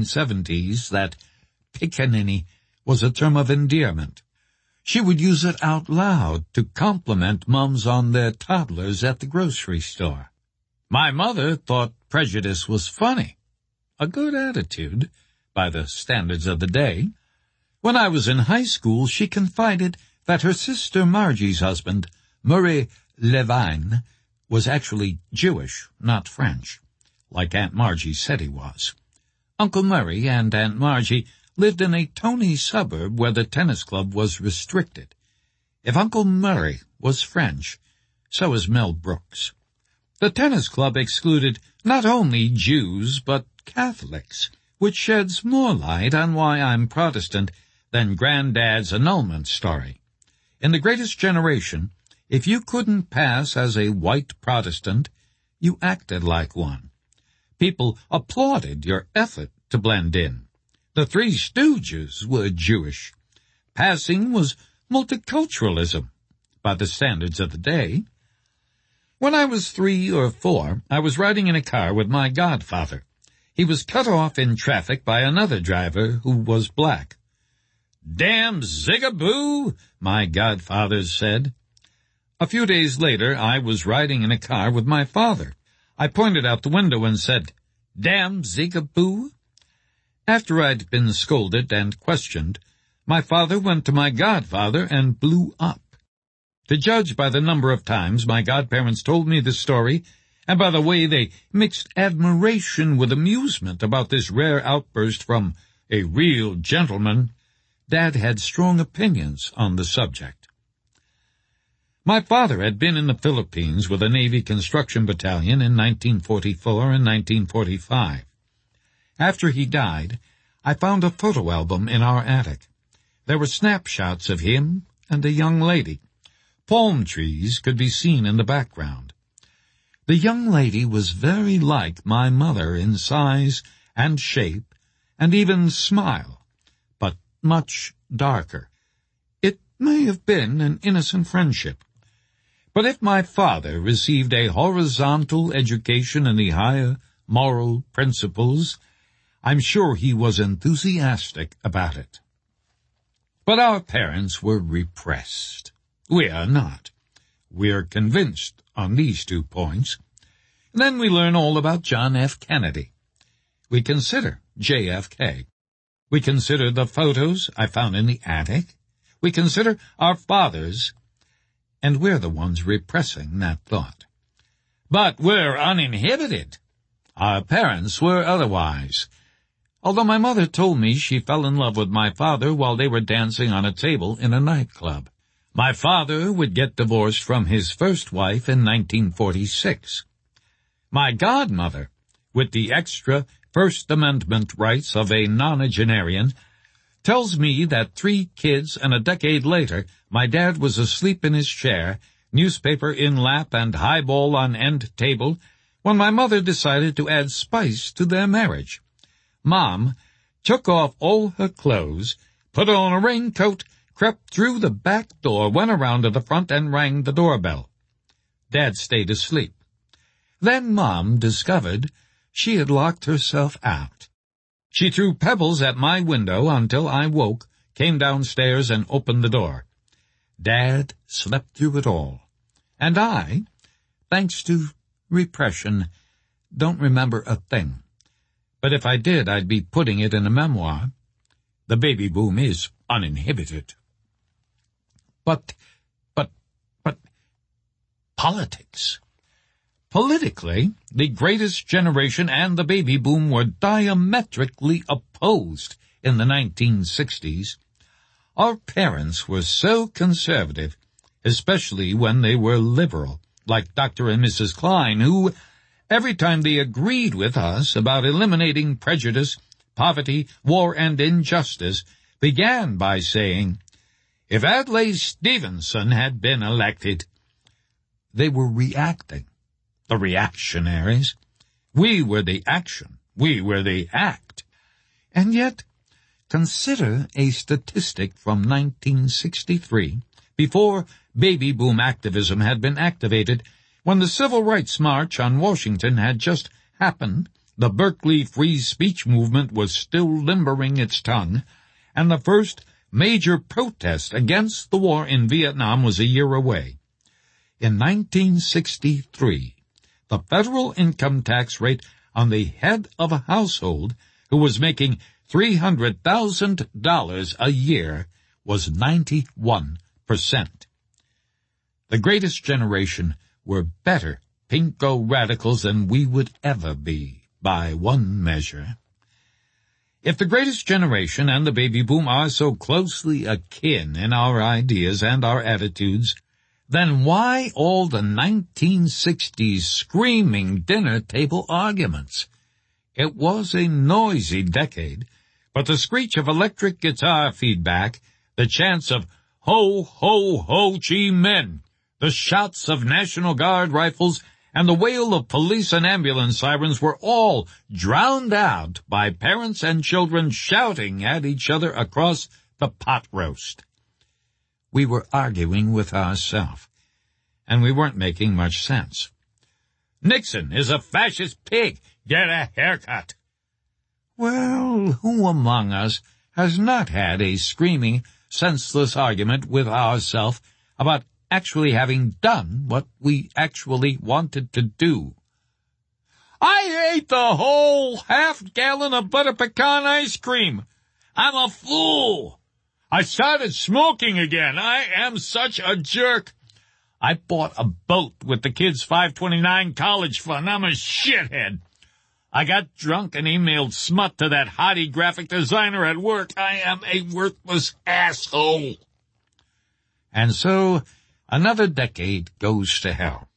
1970s that pickaninny was a term of endearment. She would use it out loud to compliment mums on their toddlers at the grocery store. My mother thought prejudice was funny, a good attitude by the standards of the day. When I was in high school, she confided that her sister Margie's husband, Murray Levine, was actually Jewish, not French, like Aunt Margie said he was. Uncle Murray and Aunt Margie lived in a tony suburb where the tennis club was restricted. If Uncle Murray was French, so was Mel Brooks. The tennis club excluded not only Jews but Catholics, which sheds more light on why I'm Protestant than Granddad's annulment story. In The Greatest Generation, if you couldn't pass as a white Protestant, you acted like one. People applauded your effort to blend in. The Three Stooges were Jewish. Passing was multiculturalism by the standards of the day. When I was 3 or 4, I was riding in a car with my godfather. He was cut off in traffic by another driver who was black. "Damn zigaboo," my godfather said. A few days later, I was riding in a car with my father. I pointed out the window and said, "Damn zigaboo." After I'd been scolded and questioned, my father went to my godfather and blew up. To judge by the number of times my godparents told me the story, and by the way they mixed admiration with amusement about this rare outburst from a real gentleman, Dad had strong opinions on the subject. My father had been in the Philippines with a Navy construction battalion in 1944 and 1945. After he died, I found a photo album in our attic. There were snapshots of him and a young lady. Palm trees could be seen in the background. The young lady was very like my mother in size and shape and even smile, but much darker. It may have been an innocent friendship. But if my father received a horizontal education in the higher moral principles, I'm sure he was enthusiastic about it. But our parents were repressed. We are not. We're convinced on these 2 points. Then we learn all about John F. Kennedy. We consider JFK. We consider the photos I found in the attic. We consider our fathers, and we're the ones repressing that thought. But we're uninhibited. Our parents were otherwise. Although my mother told me she fell in love with my father while they were dancing on a table in a nightclub. My father would get divorced from his first wife in 1946. My godmother, with the extra First Amendment rights of a nonagenarian, tells me that 3 kids and a decade later, my dad was asleep in his chair, newspaper in lap and highball on end table, when my mother decided to add spice to their marriage. Mom took off all her clothes, put on a raincoat, crept through the back door, went around to the front, and rang the doorbell. Dad stayed asleep. Then Mom discovered she had locked herself out. She threw pebbles at my window until I woke, came downstairs, and opened the door. Dad slept through it all. And I, thanks to repression, don't remember a thing. But if I did, I'd be putting it in a memoir. The baby boom is uninhibited. But politics. Politically, the Greatest Generation and the baby boom were diametrically opposed in the 1960s. Our parents were so conservative, especially when they were liberal, like Dr. and Mrs. Klein, who, every time they agreed with us about eliminating prejudice, poverty, war, and injustice, began by saying, "If Adlai Stevenson had been elected," they were reacting. The reactionaries. We were the action. We were the act. And yet, consider a statistic from 1963, before baby boom activism had been activated, when the Civil Rights March on Washington had just happened, the Berkeley free speech movement was still limbering its tongue, and the first major protest against the war in Vietnam was a year away. In 1963, the federal income tax rate on the head of a household who was making $300,000 a year was 91%. The Greatest Generation were better pinko radicals than we would ever be, by one measure. If the Greatest Generation and the baby boom are so closely akin in our ideas and our attitudes, then why all the 1960s screaming dinner-table arguments? It was a noisy decade, but the screech of electric guitar feedback, the chants of "Ho, ho, Ho Chi Minh," the shots of National Guard rifles, and the wail of police and ambulance sirens were all drowned out by parents and children shouting at each other across the pot roast. We were arguing with ourselves, and we weren't making much sense. "Nixon is a fascist pig. Get a haircut." Well, who among us has not had a screaming, senseless argument with ourselves about actually having done what we actually wanted to do? "I ate the whole half-gallon of butter pecan ice cream. I'm a fool. I started smoking again. I am such a jerk. I bought a boat with the kids' 529 college fund. I'm a shithead. I got drunk and emailed smut to that hottie graphic designer at work. I am a worthless asshole." And so, another decade goes to hell.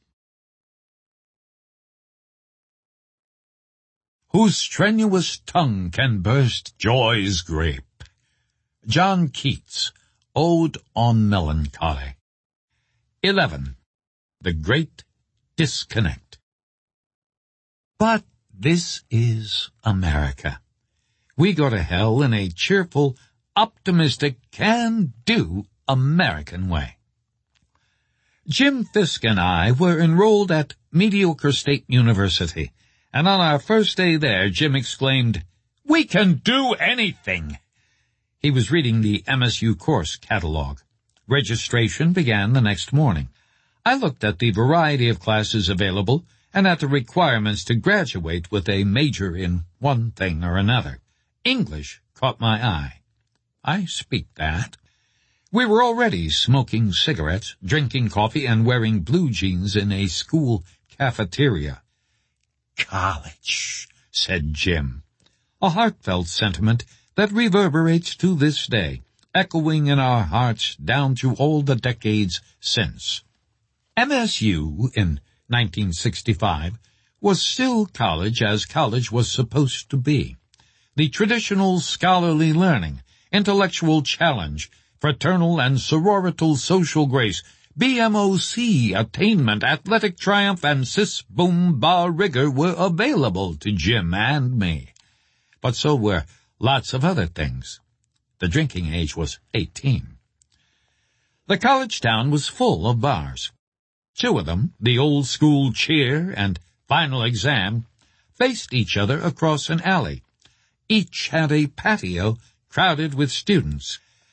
Whose strenuous tongue can burst joy's grape? John Keats, Ode on Melancholy. 11. The Great Disconnect. But this is America. We go to hell in a cheerful, optimistic, can-do American way. Jim Fisk and I were enrolled at Mediocre State University, and on our first day there, Jim exclaimed, "We can do anything!" He was reading the MSU course catalog. Registration began the next morning. I looked at the variety of classes available and at the requirements to graduate with a major in one thing or another. English caught my eye. I speak that. We were already smoking cigarettes, drinking coffee, and wearing blue jeans in a school cafeteria. "College," said Jim. A heartfelt sentiment that reverberates to this day, echoing in our hearts down through all the decades since. MSU, in 1965, was still college as college was supposed to be. The traditional scholarly learning, intellectual challenge, fraternal and sororital social grace, BMOC attainment, athletic triumph, and cis-boom bar rigor were available to Jim and me. But so were lots of other things. The drinking age was 18. The college town was full of bars. Two of them, the old school cheer and final exam, faced each other across an alley. Each had a patio crowded with students.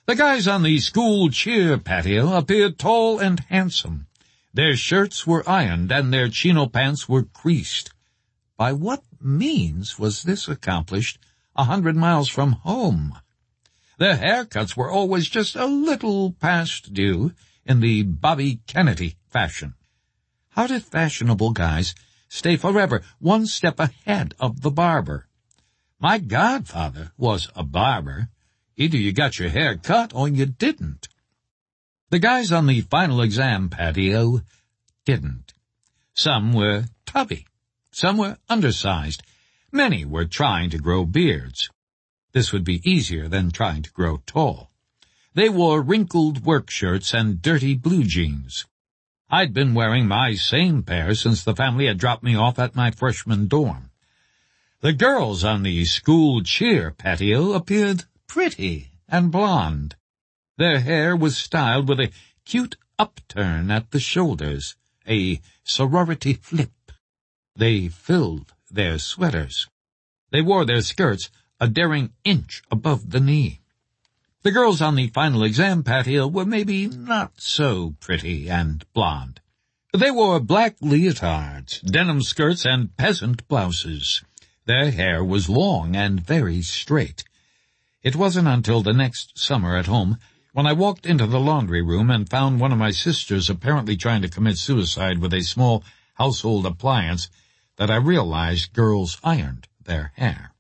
The guys on the school cheer patio appeared tall and handsome. Their shirts were ironed and their chino pants were creased. By what means was this accomplished 100 miles from home? Their haircuts were always just a little past due in the Bobby Kennedy fashion. How did fashionable guys stay forever one step ahead of the barber? My godfather was a barber. Either you got your hair cut or you didn't. The guys on the final exam patio didn't. Some were tubby. Some were undersized. Many were trying to grow beards. This would be easier than trying to grow tall. They wore wrinkled work shirts and dirty blue jeans. I'd been wearing my same pair since the family had dropped me off at my freshman dorm. The girls on the school cheer patio appeared pretty and blonde. Their hair was styled with a cute upturn at the shoulders, a sorority flip. They filled their sweaters. They wore their skirts a daring inch above the knee. The girls on the final exam patio were maybe not so pretty and blonde. They wore black leotards, denim skirts, and peasant blouses. Their hair was long and very straight. It wasn't until the next summer at home, when I walked into the laundry room and found one of my sisters apparently trying to commit suicide with a small household appliance, that I realized girls ironed their hair.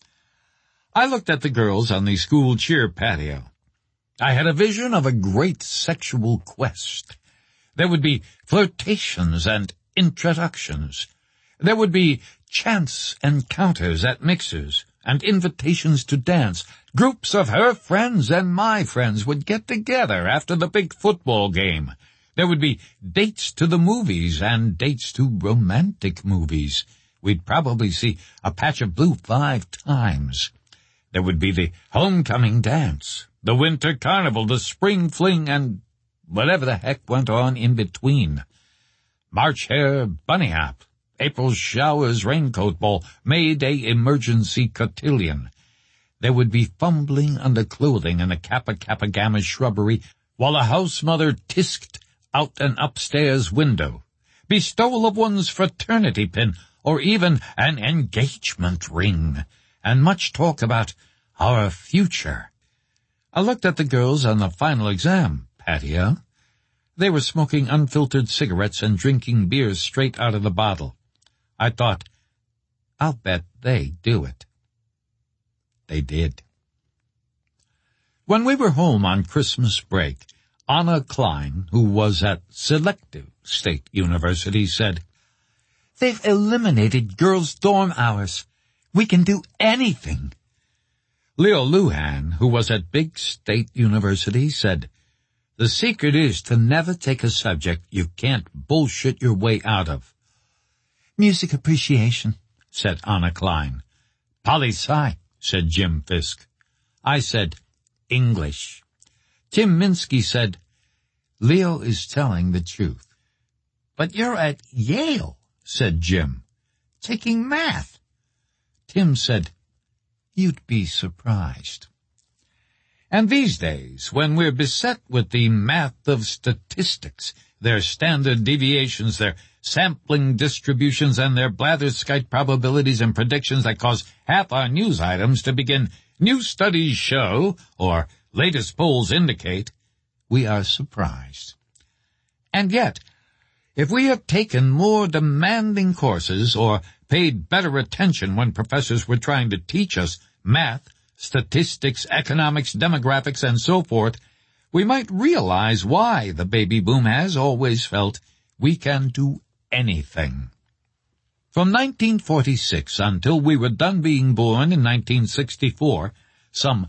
I looked at the girls on the school cheer patio. I had a vision of a great sexual quest. There would be flirtations and introductions. There would be chance encounters at mixers and invitations to dance. Groups of her friends and my friends would get together after the big football game. There would be dates to the movies and dates to romantic movies. We'd probably see A Patch of Blue 5 times. There would be the homecoming dance, the winter carnival, the spring fling, and whatever the heck went on in between. March hare bunny hop, April showers raincoat ball, May Day emergency cotillion. There would be fumbling under clothing in the Kappa Kappa Gamma shrubbery while a house mother tisked out an upstairs window. Bestowal of one's fraternity pin, or even an engagement ring, and much talk about our future. I looked at the girls on the final exam patio. They were smoking unfiltered cigarettes and drinking beer straight out of the bottle. I thought, I'll bet they do it. They did. When we were home on Christmas break, Anna Klein, who was at Selective State University, said, "They've eliminated girls' dorm hours. We can do anything." Leo Lujan, who was at Big State University, said, "The secret is to never take a subject you can't bullshit your way out of." "Music appreciation," said Anna Klein. "Poli-sci," said Jim Fisk. I said, "English." Tim Minsky said, "Leo is telling the truth." "But you're at Yale," said Jim, "taking math." Tim said, "You'd be surprised." And these days, when we're beset with the math of statistics, their standard deviations, their sampling distributions, and their blatherskite probabilities and predictions that cause half our news items to begin, "New studies show," or "Latest polls indicate," we are surprised. And yet, if we had taken more demanding courses or paid better attention when professors were trying to teach us math, statistics, economics, demographics, and so forth, we might realize why the baby boom has always felt we can do anything. From 1946 until we were done being born in 1964, some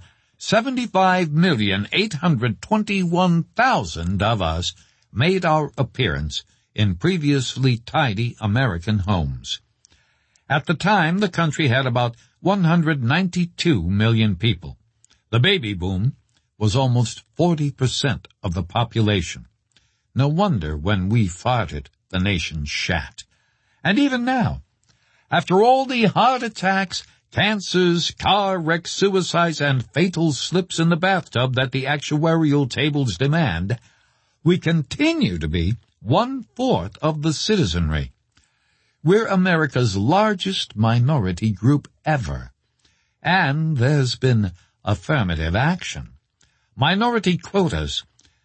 75,821,000 of us made our appearance in previously tidy American homes. At the time, the country had about 192 million people. The baby boom was almost 40% of the population. No wonder when we farted, the nation shat. And even now, after all the heart attacks, cancers, car wrecks, suicides, and fatal slips in the bathtub that the actuarial tables demand, we continue to be 1/4 of the citizenry. We're America's largest minority group ever, and there's been affirmative action. Minority quotas